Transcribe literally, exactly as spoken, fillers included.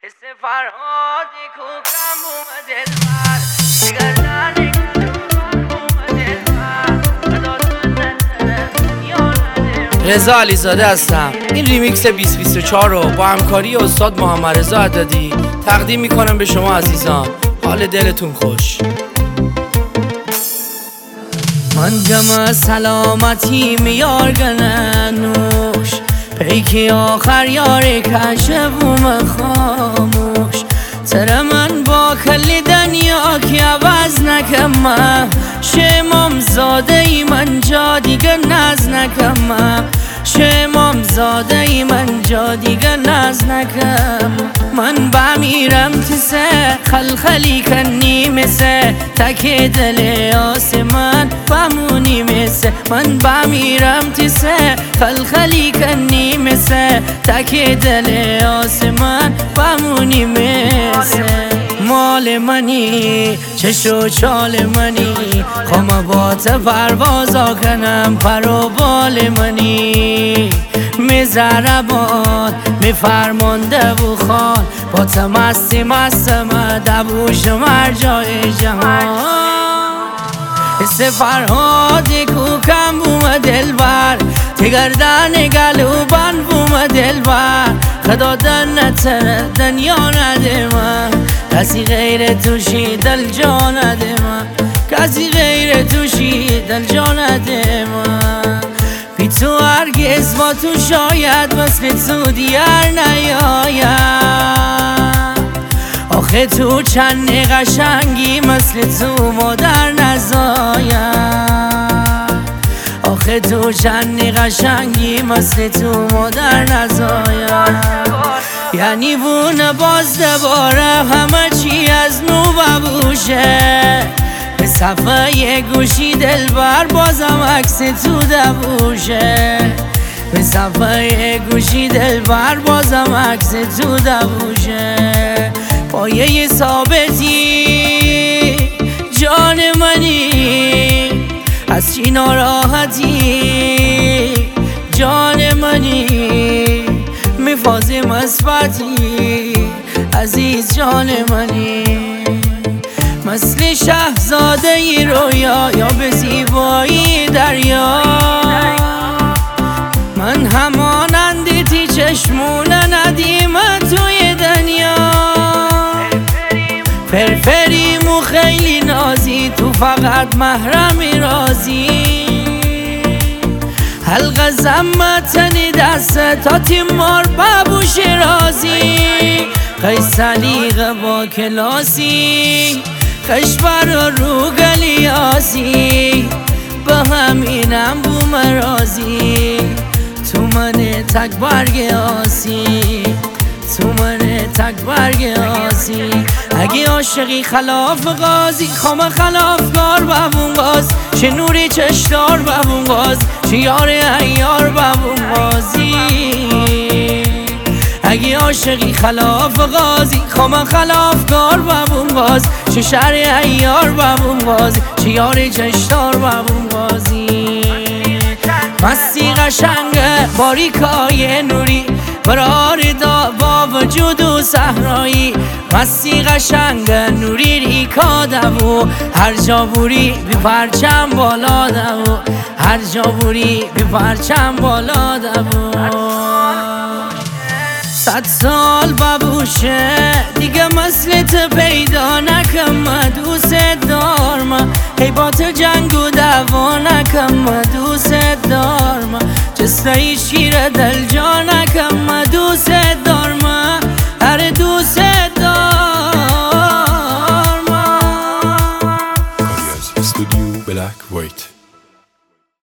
حس فرهاد کوکم بوم دلبر بگردن رضا علیزاده هستم. این ریمیکس بیست بیست و چهار رو با همکاری استاد محمد رضا عددی تقدیم میکنم به شما عزیزان. حال دلتون خوش. من جمع سلامتی میار گننوش پیکی آخر یار کشفوم خاموش تر من با کلی دنیا کی عوض نکم شمام زاده ای من جا دیگه نز نکم شمام زاده ای من جا دیگه نز نکم من بمیرم تسه خلخلی کنی مثه تک دل آسمان بمونی مثه من بمیرم تسه خلخلی کنی مثه تک دل آسمان بمونی مثه مال منی چشو چال منی خوام با ته پروازا کنم پر و بال منی میزربان میفرمانده و خان با ته مستی مستم دبوش مرجای جهان حس فرهاد کوکم بوم دلبر تگردن گلوبان بوم دلبر خدا دنت دنیا نده من کسی غیر توشی دل جا نده من کسی غیر توشی دل جا نده من بی تو هرگز با تو شاید مثل تو دیگر نیاید آخه تو چند قشنگی مثل تو مادر نزاید آخه تو چند قشنگی مثل تو مادر نزاید یعنی بونه باز دوباره همه چی از نو ببوشه به صفحه گوشی دلبر بازم عکس تو دبوشه به صفحه گوشی دلبر بازم عکس تو دبوشه پایه ثابتی جان منی از چی ناراحتی جان منی میفازی مثبتی عزیز جان منی مثل شهزاده ای رویا یا به زیبایی دریا من همانند تی چشمون ندیم توی دنیا فرفریم و خیلی نازی تو فقط محرمی رازی حلقه زمتنی دست تا تیمار بابوش رازی قیس سلیقه با کلاسی خشبر رو گلیاسی به همینم بوم رازی تو من تک برگ آسی تو من تک برگ آسی اگه عاشقی خلاف قاضی خام خلافکار ببون باز چه نوری چشدار ببون باز چه یار ایار ببون بازی اگه عاشقی خلاف قاضی خام خلافکار ببون باز چه شهر ایار ببون باز چه یار چشدار ببون بازی مستی قشنگه باریکای نوری برار دا با وجود و صحرایی مستی قشنگه نوری ریکا دو هر جا بوری بی پرچم بالا دو هر جا بوری بی پرچم بالا دو صد سال ببوشه دیگه مثلت پیدا نکم دوست دارم حیبات جنگ و دعوا نکم دوست دارم جستایی شیر دل جا نکم